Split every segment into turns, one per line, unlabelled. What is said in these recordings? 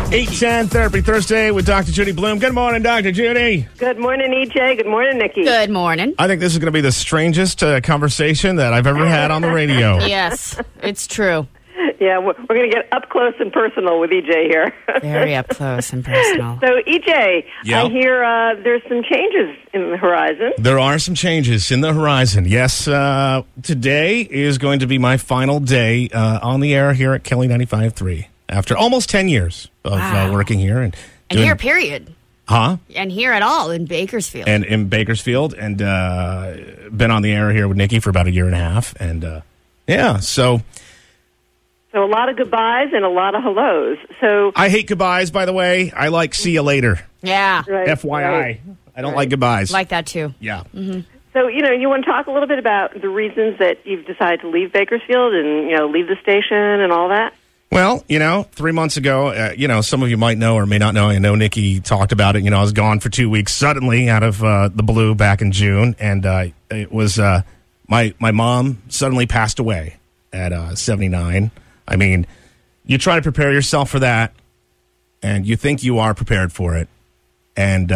810 Therapy Thursday with Dr. Judy Bloom. Good morning, Dr. Judy.
Good morning, EJ. Good morning, Nikki.
Good morning.
I think this is going to be the strangest conversation that I've ever had on the radio.
Yes, it's true.
Yeah, we're going to get up close and personal with EJ here.
Very up close and personal.
So, EJ,
Yeah.
I hear there's some changes in the horizon.
There are some changes in the horizon. Yes, today is going to be my final day on the air here at Kelly 95.3 after almost 10 years of
Wow.
working here. And
here, period.
Huh?
And here at all in Bakersfield.
And in Bakersfield, and been on the air here with Nikki for about a year and a half. And yeah, so
So, a lot of goodbyes and a lot of hellos. So,
I hate goodbyes, by the way. I like see you later.
yeah,
right,
FYI.
right.
I don't like goodbyes.
like that too.
Yeah.
So, you want to talk a little bit about the reasons that you've decided to leave Bakersfield and, leave the station and all that?
Well, 3 months ago, some of you might know or may not know. I know Nikki talked about it. I was gone for 2 weeks suddenly out of the blue back in June. And it was my mom suddenly passed away at 79. I mean, you try to prepare yourself for that, and you think you are prepared for it. And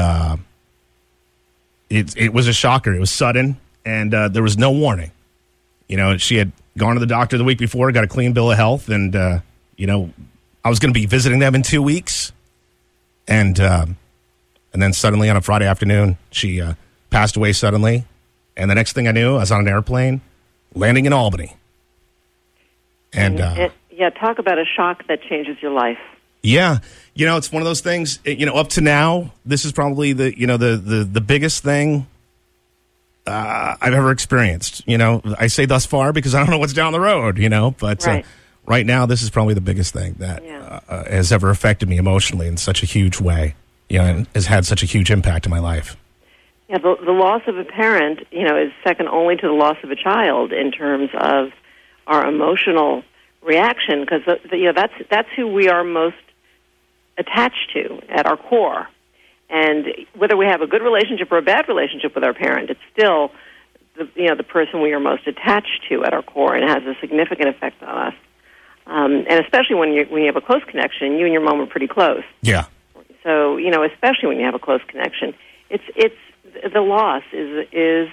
it was a shocker. It was sudden, and there was no warning. She had gone to the doctor the week before, got a clean bill of health, and, I was going to be visiting them in 2 weeks. And then suddenly on a Friday afternoon, she passed away suddenly. And the next thing I knew, I was on an airplane landing in Albany. And
talk about a shock that changes your life.
yeah, it's one of those things. Up to now, this is probably the biggest thing I've ever experienced. I say thus far because I don't know what's down the road. But
Right.
Right now, this is probably the biggest thing that has ever affected me emotionally in such a huge way. And has had such a huge impact in my life.
Yeah, the loss of a parent, is second only to the loss of a child in terms of our emotional reaction, because that's who we are most attached to at our core. And whether we have a good relationship or a bad relationship with our parent, it's still the person we are most attached to at our core, and it has a significant effect on us. And especially when you have a close connection, you and your mom are pretty close.
Yeah.
So especially when you have a close connection, it's the loss is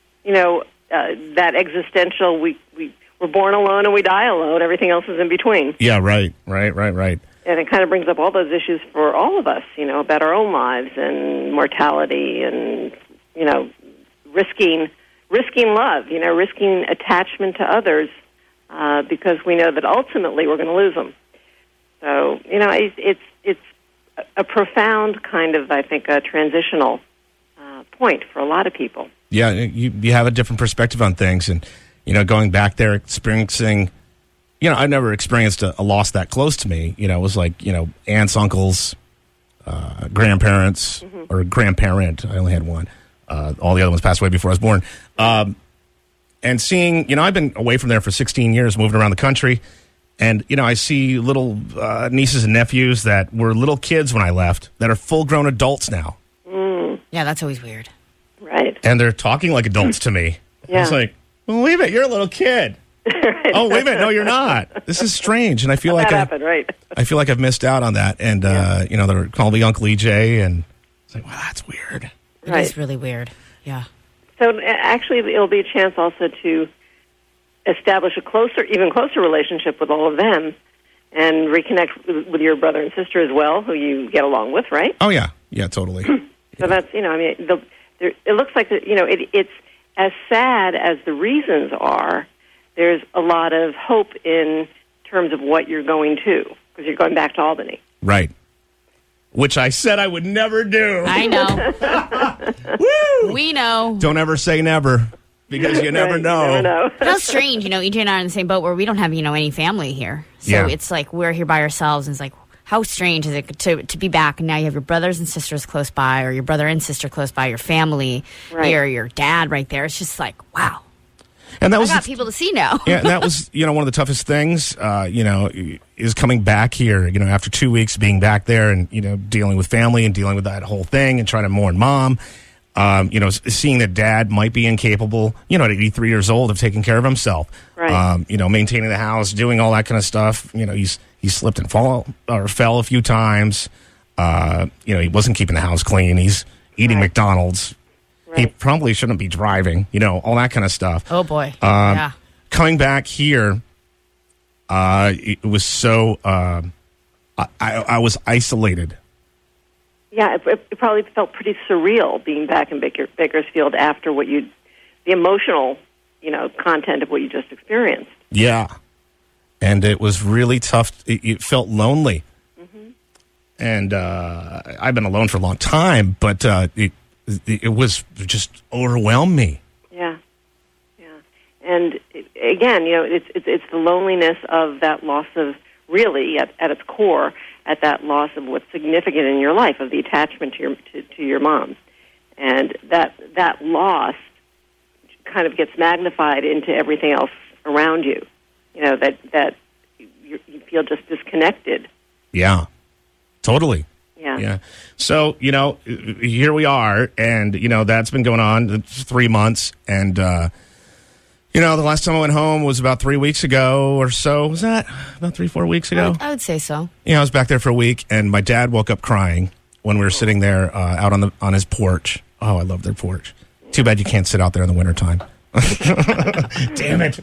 that existential. We're born alone and we die alone. Everything else is in between.
Yeah. Right.
And it kind of brings up all those issues for all of us, about our own lives and mortality and risking love, risking attachment to others because we know that ultimately we're going to lose them. So it's a profound kind of, I think, a transitional point for a lot of people.
Yeah, you have a different perspective on things, and going back there, experiencing. I've never experienced a loss that close to me. It was like aunts, uncles, grandparents, or grandparent. I only had one. All the other ones passed away before I was born. And seeing, I've been away from there for 16 years, moving around the country. And, I see little nieces and nephews that were little kids when I left that are full-grown adults now.
Yeah, that's always weird.
Right.
And they're talking like adults to me.
Yeah.
It's like, well, wait a minute, you're a little kid.
Right.
Oh, wait a minute, no, you're not. This is strange. And I feel like
that happened, right?
I feel like I've missed out on that. And, they're calling me Uncle EJ. And it's like, wow, that's weird.
It
Right.
is really weird. Yeah.
So actually, it'll be a chance also to establish even closer relationship with all of them, and reconnect with your brother and sister as well, who you get along with, right?
Oh, yeah. Yeah, totally.
So that's it looks like it's as sad as the reasons are. There's a lot of hope in terms of what you're going to, because you're going back to Albany.
Right. Which I said I would never do.
I know.
Woo!
We know.
Don't ever say never, because you never
Right,
know.
You never know.
How strange, EJ and I are in the same boat where we don't have, any family here. So
Yeah.
it's like we're here by ourselves, and it's like, how strange is it to be back, and now you have your brothers and sisters close by, or your brother and sister close by, your family,
Right.
your dad right there. It's just like, wow.
And that
I
was
got people to see now.
yeah, and that was one of the toughest things. Is coming back here. After 2 weeks being back there, and dealing with family and dealing with that whole thing, and trying to mourn mom. Seeing that dad might be incapable, at 83 years old, of taking care of himself.
Right.
Maintaining the house, doing all that kind of stuff. He's he slipped and fell a few times. He wasn't keeping the house clean. He's eating McDonald's. Right. He probably shouldn't be driving, all that kind of stuff.
Oh, boy.
Coming back here, it was so, I was isolated.
Yeah, it probably felt pretty surreal being back in Bakersfield after the emotional, content of what you just experienced.
Yeah. And it was really tough. It felt lonely. Mm-hmm. And I've been alone for a long time, but it was just overwhelmed me.
Yeah. And again, it's the loneliness of that loss of, really, at its core, at that loss of what's significant in your life, of the attachment to your mom. And that loss kind of gets magnified into everything else around you, that you feel just disconnected.
Yeah, totally.
Yeah.
So, here we are, and, that's been going on 3 months, and, the last time I went home was about 3 weeks ago or so. Was that about 3-4 weeks ago?
I would say so.
I was back there for a week, and my dad woke up crying when we were sitting there out on his porch. Oh, I love their porch. Too bad you can't sit out there in the wintertime. Damn it.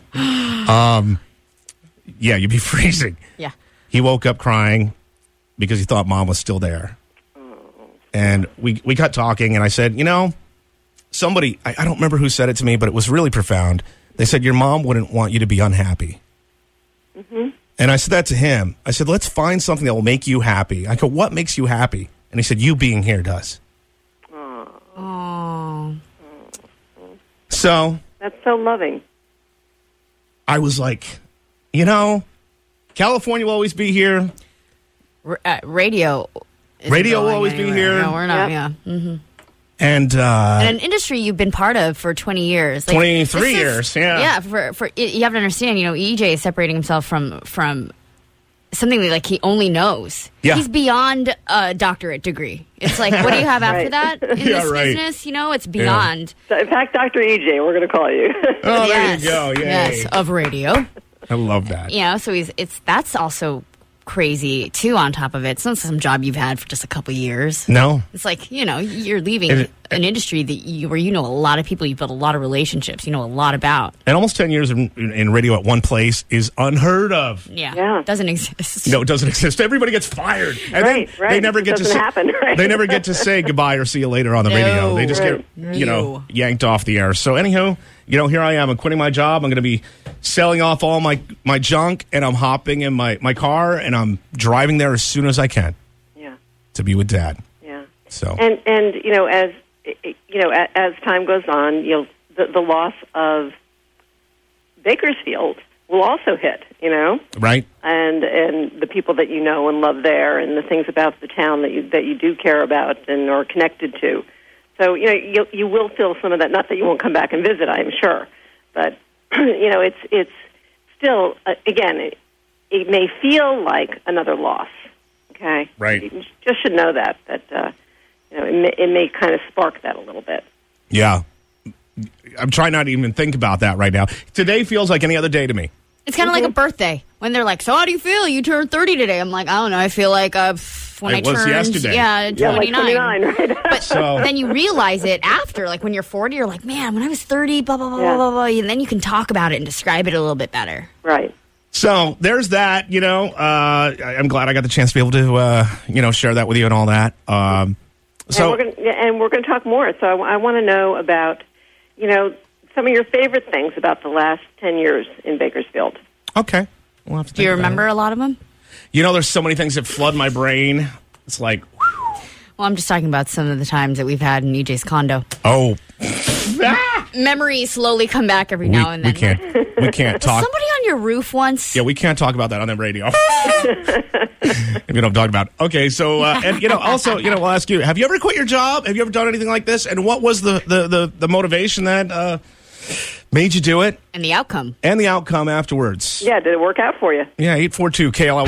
Yeah, you'd be freezing.
Yeah.
He woke up crying because he thought Mom was still there. And we got talking, and I said, somebody, I don't remember who said it to me, but it was really profound. They said, your mom wouldn't want you to be unhappy. Mm-hmm. And I said that to him. I said, let's find something that will make you happy. I go, what makes you happy? And he said, you being here does.
Oh.
So.
That's so loving.
I was like, California will always be here.
Radio
will always be here.
No, we're not, yeah. Mm-hmm.
And
an industry you've been part of for 20 years.
23 years, yeah.
Yeah, for you have to understand, EJ is separating himself from something that, he only knows.
Yeah.
He's beyond a doctorate degree. It's like, what do you have after that in this business? It's beyond.
Yeah. So, in fact, Dr. EJ, we're going to call you.
Oh, there you go. Yay.
Yes, of radio.
I love that.
So that's also crazy too. On top of it, it's not some job you've had for just a couple years.
No,
it's like you're leaving an industry where a lot of people, you build a lot of relationships, a lot about.
And almost 10 years in radio at one place is unheard of.
Yeah. It doesn't exist.
No, it doesn't exist. Everybody gets fired, and then they never get to
happen, right?
They never get to say goodbye or see you later on the radio. They just get yanked off the air. So anyhow, here I am. I'm quitting my job. I'm going to be selling off all my junk, and I'm hopping in my car, and I'm driving there as soon as I can.
Yeah.
To be with Dad.
Yeah.
So.
And as time goes on, the loss of Bakersfield will also hit.
Right.
And the people that you know and love there, and the things about the town that you do care about and are connected to. So you will feel some of that. Not that you won't come back and visit, I'm sure, but it's still again. It may feel like another loss. Okay,
right.
You just should know that it may kind of spark that a little bit.
Yeah, I'm trying not to even think about that right now. Today feels like any other day to me.
It's kind of like a birthday when they're like, "So how do you feel? You turned 30 today." I'm like, I don't know. I feel like when I turned
yesterday.
29.
Like 29, right?
But then you realize it after, like when you're 40, you're like, man, when I was 30, blah blah blah blah blah, and then you can talk about it and describe it a little bit better.
Right.
So there's that. I'm glad I got the chance to be able to share that with you and all that. So
and we're going to talk more. So I want to know about some of your favorite things about the last 10 years in Bakersfield.
Okay. We'll have to
Do you remember a lot of them?
There's so many things that flood my brain. It's like, whew.
Well, I'm just talking about some of the times that we've had in EJ's condo.
Oh.
Memories slowly come back every now and then.
We can't talk.
Somebody on your roof once?
Yeah, we can't talk about that on the radio. If you know what I'm talking about. Okay, so, also, we'll ask you, have you ever quit your job? Have you ever done anything like this? And what was the motivation that made you do it?
And the outcome.
And the outcome afterwards.
Yeah, did it work out for you?
Yeah, 842 KLIY.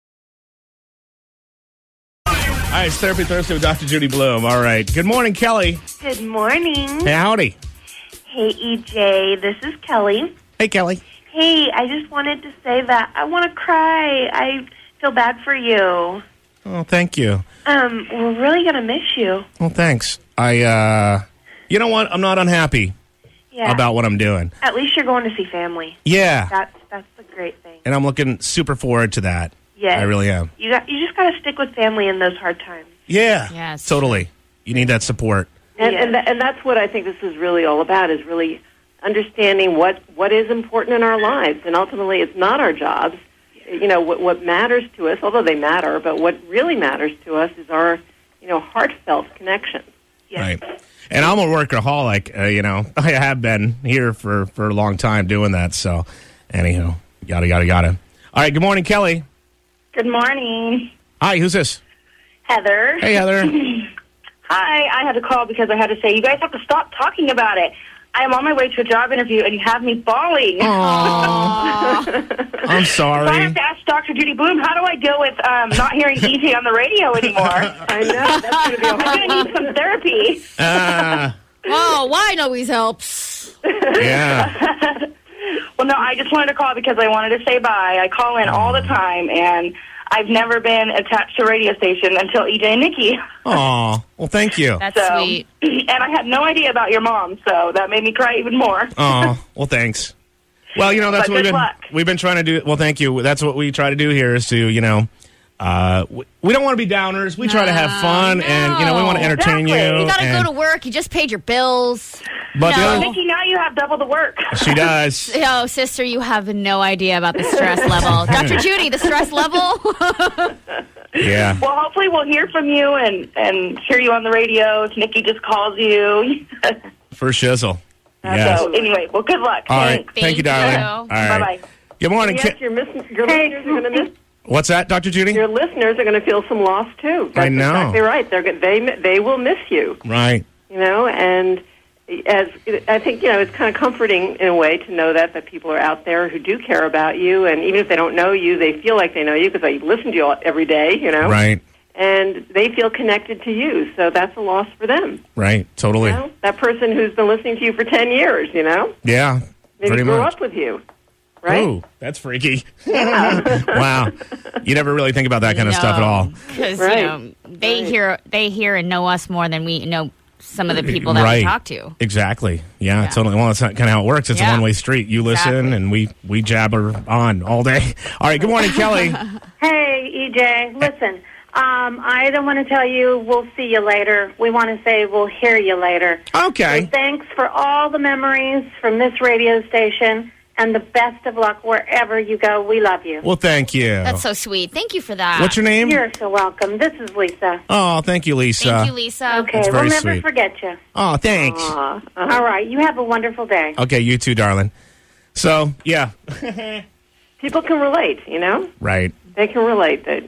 All right, it's Therapy Thursday with Dr. Judy Bloom. All right. Good morning, Kelly.
Good morning.
Hey, howdy.
Hey, EJ. This is Kelly.
Hey, Kelly.
Hey, I just wanted to say that I want to cry. I Feel bad for you.
Oh, thank you.
We're really gonna miss you.
Well, thanks. You know what? I'm not unhappy about what I'm doing.
At least you're going to see family.
Yeah.
That's the great thing.
And I'm looking super forward to that.
Yes.
I really am.
You just gotta stick with family in those hard times.
Yeah.
Yes.
Totally. You need that support.
And that's what I think this is really all about, is really understanding what is important in our lives. And ultimately, it's not our jobs. You know, what matters to us, although they matter, but what really matters to us is our, heartfelt connection.
Yes.
Right. And I'm a workaholic. I have been here for a long time doing that. So, anyhow, yada. All right. Good morning, Kelly.
Good morning.
Hi, who's this?
Heather.
Hey, Heather.
Hi, I had to call because I had to say, you guys have to stop talking about it. I am on my way to a job interview, and you have me bawling.
I'm
So I
sorry.
have to ask Dr. Judy Bloom, how do I deal with not hearing EJ on the radio anymore?
I know. That's going to be a
I'm
hard
going to need some therapy.
Oh, wine always helps.
Yeah.
Well, no, I just wanted to call because I wanted to say bye. I call in all the time, and I've never been attached to a radio station until EJ and Nikki.
Aw. Well, thank you.
That's
So,
sweet.
And I had no idea about your mom, so that made me cry even more.
Oh, well, thanks. Well, that's
But
what
good luck.
we've been trying to do. Well, thank you. That's what we try to do here is to, we don't want to be downers. We try to have fun, and we want to entertain
Exactly.
you.
You gotta
and-
go to work. You just paid your bills.
But the
No.
other-
Nikki, now you have double the work.
she does.
Oh, sister, you have no idea about the stress level. Dr. Judy, the stress level?
Yeah.
Well, hopefully we'll hear from you and hear you on the radio if Nikki just calls you.
For shizzle. Yes.
So anyway, well, good luck.
All right.
Thanks.
Thank you,
Thank
darling.
you.
All right.
Bye-bye.
Good morning.
Yes, your listeners are going to miss.
What's that, Dr. Judy?
Your listeners are going to feel some loss too. That's
I know.
exactly right. They will miss you.
Right.
And as I think it's kind of comforting in a way to know that people are out there who do care about you, and even if they don't know you, they feel like they know you because they listen to you every day.
Right.
And they feel connected to you, so that's a loss for them.
Right. Totally.
That person who's been listening to you for 10 years,
Yeah.
maybe
pretty
grew
much.
up with you, right?
Ooh, that's freaky. Wow. You never really think about that kind of stuff at all.
Because
Right.
they hear and know us more than we know some of the people that
Right.
we talk to.
Exactly. Yeah, totally. Well, that's kind of how it works. It's a
Yeah.
one-way street. You listen,
Exactly.
and we jabber on all day. All right. Good morning, Kelly.
Hey, EJ, listen, I don't want to tell you we'll see you later. We want to say we'll hear you later.
Okay.
So thanks for all the memories from this radio station, and the best of luck wherever you go. We love you.
Well, thank you.
That's so sweet. Thank you for that.
What's your name?
You're so welcome. This is Lisa.
Oh, thank you, Lisa.
Thank you, Lisa.
Okay,
That's
we'll
very
never
sweet.
forget you.
Oh, thanks.
Uh-huh.
All right, you have a wonderful day.
Okay, you too, darling. So, yeah.
People can relate,
Right.
They can relate that,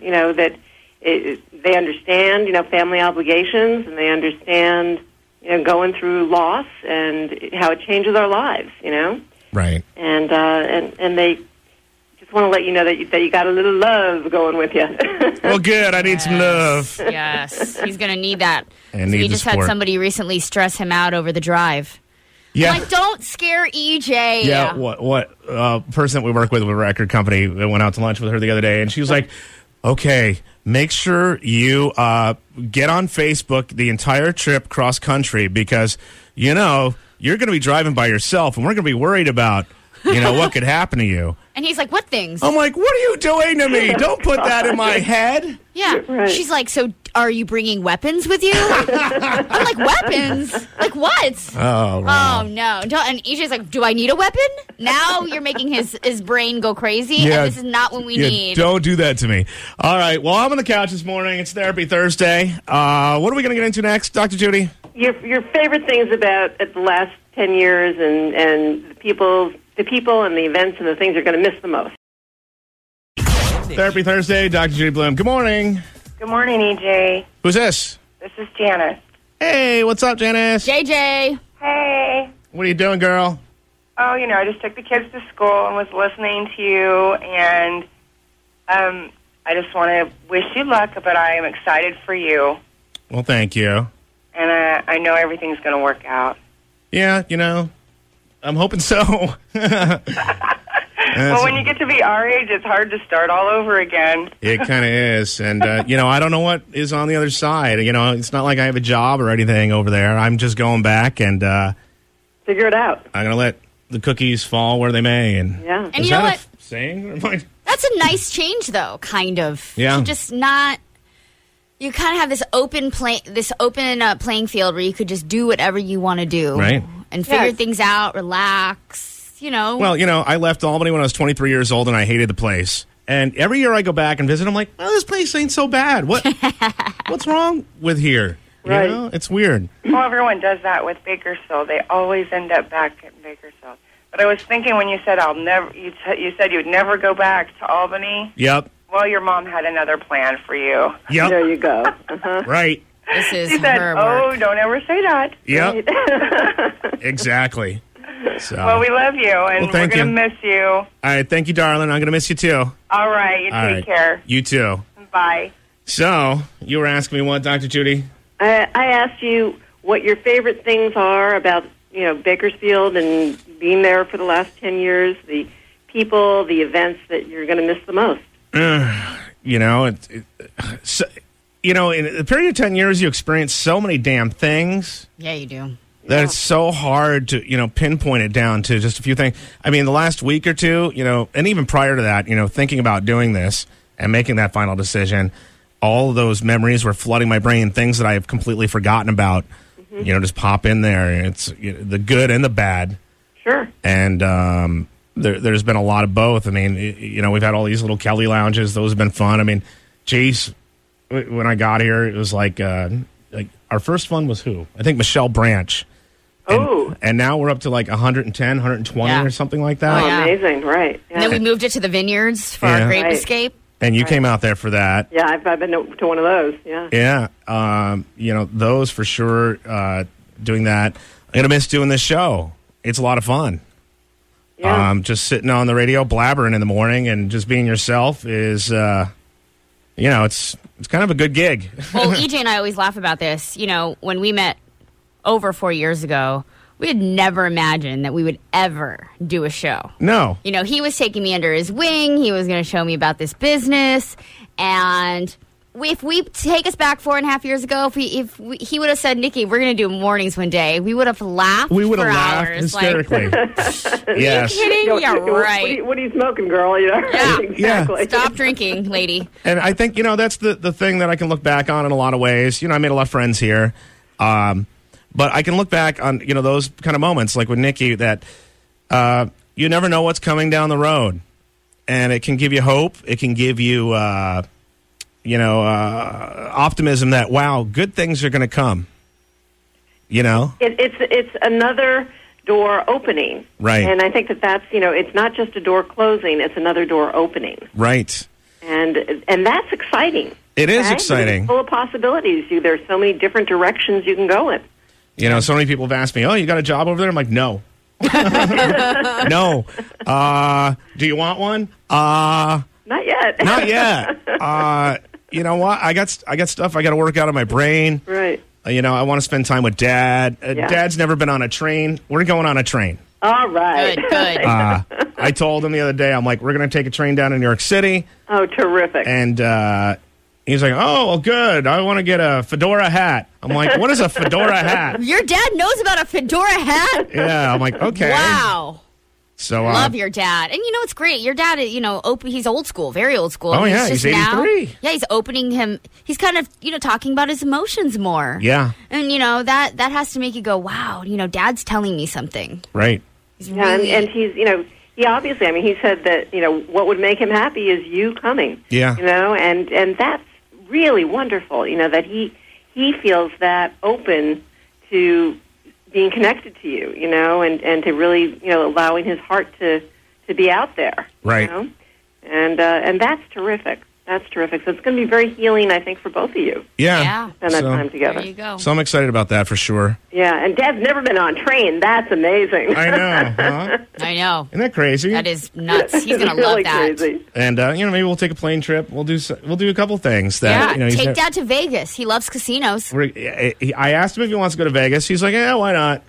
they understand, family obligations, and they understand, going through loss and how it changes our lives,
Right.
and they just want to let you know that you got a little love going with you.
Well, good. I need some love.
Yes, he's going to need that.
And
So
need
we
the
just had
support.
somebody recently stress him out over the drive.
Yeah.
Like, don't scare EJ.
Yeah, what person that we work with a record company, we went out to lunch with her the other day, and she was like, okay, make sure you get on Facebook the entire trip cross country because, you're going to be driving by yourself, and we're going to be worried about, what could happen to you.
And he's like, what things?
I'm like, what are you doing to me? Don't put that in my head.
Yeah.
Right.
She's like, so are you bringing weapons with you? I'm like, weapons? Like what?
Oh, wow.
Oh, no. And EJ's like, do I need a weapon? Now you're making his brain go crazy,
Yeah.
and this is not what we
Yeah,
need.
don't do that to me. All right. Well, I'm on the couch this morning. It's Therapy Thursday. What are we going to get into next, Dr. Judy?
Your favorite things about the last 10 years and the people and the events and the things you're going to miss the most.
Therapy Thursday, Dr. Judy Bloom. Good morning.
Good morning, EJ.
Who's this?
This is Janice.
Hey, what's up, Janice?
JJ.
Hey.
What are you doing, girl?
Oh, I just took the kids to school and was listening to you, and I just want to wish you luck, but I am excited for you,
Well, thank you.
and I know everything's going to work out.
Yeah, I'm hoping so.
Well, when you get to be our age, it's hard to start all over again.
It kind of is. And, I don't know what is on the other side. It's not like I have a job or anything over there. I'm just going back and
figure it out.
I'm going to let the cookies fall where they may. And
And
is
you know
that
what?
a saying?
That's a nice change, though, kind of.
Yeah.
To just not. You kind of have this open playing field where you could just do whatever you want to do,
Right.
And figure
Yes.
things out, relax.
Well, I left Albany when I was 23 years old, and I hated the place. And every year I go back and visit, I'm like, oh, this place ain't so bad. What's wrong with here?
Right.
It's weird.
Well, everyone does that with Bakersfield. They always end up back in Bakersfield. But I was thinking when you said you said you'd never go back to Albany.
Yep.
Well, your mom had another plan for you.
Yep.
There you go. Uh-huh.
Right.
This is
She said,
her
"Oh,
work.
don't ever say that."
Yep. Exactly. So.
Well, we love you, and we're
thank
going to
you.
miss you.
All right. Thank you, darling. I'm going to miss you, too.
All right, you
All
take
right.
care.
You, too.
Bye.
So, you were asking me what, Dr. Judy?
I asked you what your favorite things are about, Bakersfield and being there for the last 10 years, the people, the events that you're going to miss the most.
In a period of 10 years, you experience so many damn things
Yeah, you do.
that it's so hard to, pinpoint it down to just a few things. I mean, the last week or two, and even prior to that, thinking about doing this and making that final decision, all of those memories were flooding my brain, things that I have completely forgotten about, just pop in there. It's the good and the bad.
Sure.
And there's been a lot of both. I mean, we've had all these little Kelly lounges. Those have been fun. I mean, geez, when I got here, it was like our first one was who? I think Michelle Branch. And now we're up to like 110, 120
Yeah.
or something like that.
Oh, yeah.
Amazing, right. Yeah.
And then we moved it to the vineyards for
Yeah.
our grape
Right.
escape.
And you came out there for that.
Yeah, I've been to one of those, yeah.
Yeah. Those for sure, doing that. I'm going to miss doing this show. It's a lot of fun.
Yeah.
Just sitting on the radio blabbering in the morning and just being yourself is, it's kind of a good gig.
Well, EJ and I always laugh about this. When we met over 4 years ago, we had never imagined that we would ever do a show.
No.
He was taking me under his wing. He was going to show me about this business. And if we take us back 4.5 years ago, if he would have said, Nikki, we're going to do mornings one day, we would have laughed
We would have
for
laughed
hours.
hysterically. Yes.
Are you kidding? Yeah, right.
What are you smoking, girl?
Yeah.
Exactly.
Stop drinking, lady.
And I think, that's the thing that I can look back on in a lot of ways. I made a lot of friends here. But I can look back on, those kind of moments, like with Nikki, that you never know what's coming down the road. And it can give you hope. It can give you, optimism that, wow, good things are going to come.
It's another door opening.
Right.
And I think that's, it's not just a door closing, it's another door opening.
Right.
And that's exciting.
It is
okay?
exciting.
It's full of possibilities. There's so many different directions you can go in.
So many people have asked me, oh, you got a job over there? I'm like, no. No. Do you want one?
Not yet.
Not yet. You know what? I got stuff I got to work out of my brain.
Right.
I want to spend time with Dad.
Yeah.
Dad's never been on a train. We're going on a train.
All right.
Good.
I told him the other day, I'm like, we're going to take a train down to New York City.
Oh, terrific.
And he's like, oh, well, good. I want to get a fedora hat. I'm like, what is a fedora hat?
Your dad knows about a fedora hat?
Yeah, I'm like, okay.
Wow.
So
Love your dad. And it's great. Your dad, he's old school, very old school.
Oh, yeah, he's
just
83.
He's opening him. He's kind of, talking about his emotions more.
Yeah.
And, that has to make you go, wow, Dad's telling me something.
Right.
He's
Yeah,
really,
and he's, he obviously, he said that, what would make him happy is you coming.
Yeah.
And that's really wonderful, that he feels that open to being connected to you, and to really, allowing his heart to be out there.
Right.
And that's terrific. That's terrific. So it's going to be very healing, I think, for both of you.
Yeah.
Spend that time together.
there you go.
So I'm excited about that for sure.
Yeah, and Dad's never been on train. That's amazing.
I know. Huh?
I know.
Isn't that crazy?
That is nuts. He's going to
really
love that.
crazy.
And maybe we'll take a plane trip. We'll do a couple things that
Yeah,
he's
take
never-
Dad to Vegas. He loves casinos.
I asked him if he wants to go to Vegas. He's like, yeah, why not?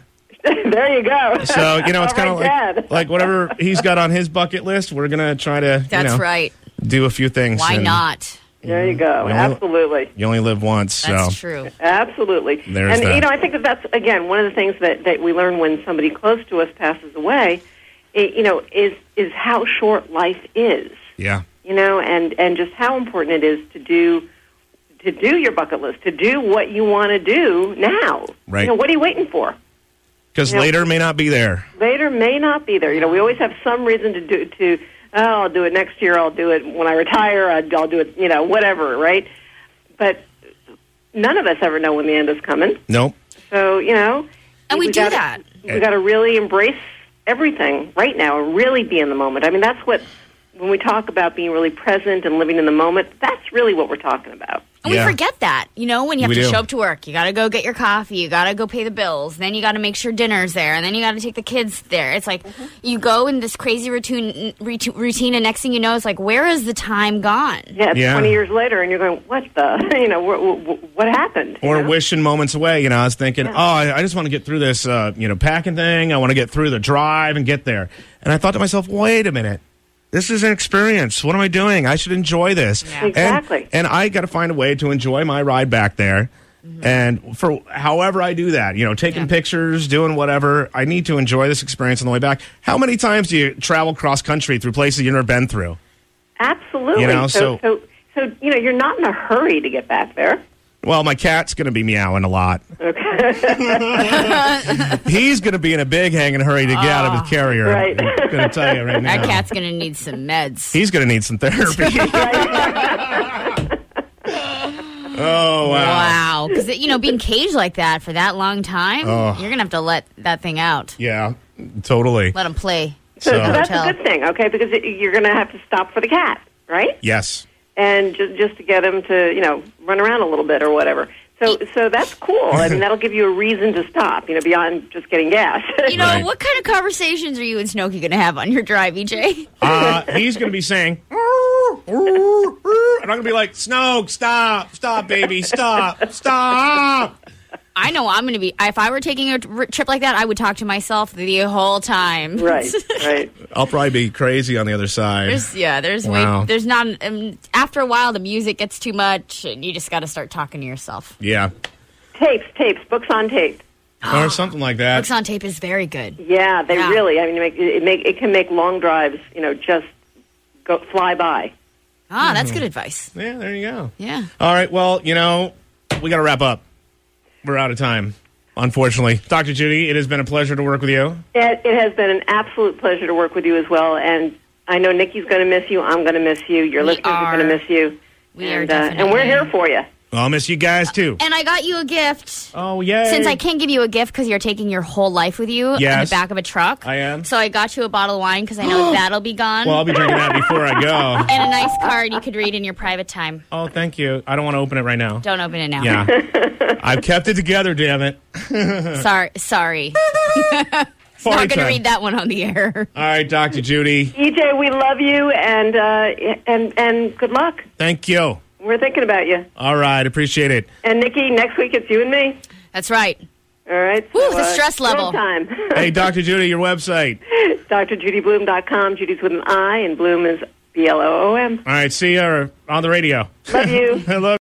There you go.
So, it's
All
kind of
right, Dad.
like whatever he's got on his bucket list, we're going to try to
That's right.
do a few things.
Why
and
not?
There you go.
You only-
Absolutely.
You only live once.
That's
so.
true.
Absolutely.
There's
and,
that.
I think that's, again, one of the things that we learn when somebody close to us passes away, is how short life is.
Yeah.
And just how important it is to do your bucket list, to do what you want to do now.
Right.
What are you waiting for?
Because later may not be there.
Later may not be there. We always have some reason I'll do it next year, I'll do it when I retire, I'll do it, whatever, right? But none of us ever know when the end is coming.
Nope.
So,
And we do
gotta,
that.
We got to really embrace everything right now and really be in the moment. I mean, that's what, when we talk about being really present and living in the moment, that's really what we're talking about.
And we forget that, when you have
We
to
do.
show up to work, you got to go get your coffee, you got to go pay the bills, then you got to make sure dinner's there, and then you got to take the kids there. It's like you go in this crazy routine, and next thing you know, it's like, where is the time gone?
Yeah, it's
Yeah.
20 years later, and you're going, what the, what happened?
Or wishing moments away. I was thinking, I just want to get through this, packing thing. I want to get through the drive and get there. And I thought to myself, wait a minute. This is an experience. What am I doing? I should enjoy this.
Yeah.
Exactly.
And I got to find a way to enjoy my ride back there. And for however I do that, taking pictures, doing whatever, I need to enjoy this experience on the way back. How many times do you travel cross country through places you've never been through?
Absolutely.
So
you're not in a hurry to get back there.
Well, my cat's going to be meowing a lot.
Okay.
He's going to be in a big hanging hurry to get out of his carrier.
Right.
I'm going to tell you right now.
That cat's going to need some meds.
He's going to need some therapy. Oh, wow.
Wow. Because, being caged like that for that long time, you're going to have to let that thing out.
Yeah, totally.
Let him play.
So that's
Hotel.
a good thing, okay? Because you're going to have to stop for the cat, right?
Yes.
And just to get him to, run around a little bit or whatever. So that's cool. I mean, that'll give you a reason to stop, beyond just getting gas.
Right.
What kind of conversations are you and Snooki going to have on your drive, EJ?
He's going to be saying, and I'm going to be like, Snoke, stop, baby, stop.
I know I'm going to be. If I were taking a trip like that, I would talk to myself the whole time.
Right.
I'll probably be crazy on the other side.
There's not. After a while, the music gets too much, and you just got to start talking to yourself.
Yeah.
Tapes, books on tape.
Or something like that.
Books on tape is very good.
Yeah, they really. I mean, it can make long drives, just fly by.
That's good advice.
Yeah, there you go.
Yeah.
All right, well, we got to wrap up. We're out of time, unfortunately. Dr. Judy, it has been a pleasure to work with you.
It has been an absolute pleasure to work with you as well, and I know Nikki's going to miss you. I'm going to miss you. Your listeners are going to miss you.
We are definitely.
And we're here for you.
I'll miss you guys, too.
And I got you a gift.
Oh, yay.
Since I can't give you a gift because you're taking your whole life with you in the back of a truck.
I am.
So I got you a bottle of wine because I know that'll be gone.
Well, I'll be drinking that before I go.
And a nice card you could read in your private time.
Oh, thank you. I don't want to open it right now.
Don't open it now.
Yeah. I've kept it together, damn it.
Sorry. Not going to read that one on the air.
All right, Dr. Judy.
EJ, we love you, and good luck.
Thank you.
We're thinking about you.
All right, appreciate it.
And Nikki, next week it's you and me.
That's right.
All right.
Woo, the stress level.
Time.
Hey, Dr. Judy, your website.
DrJudyBloom.com. Judy's with an I, and Bloom is BLOOM.
All right, see you on the radio.
Love you.
I love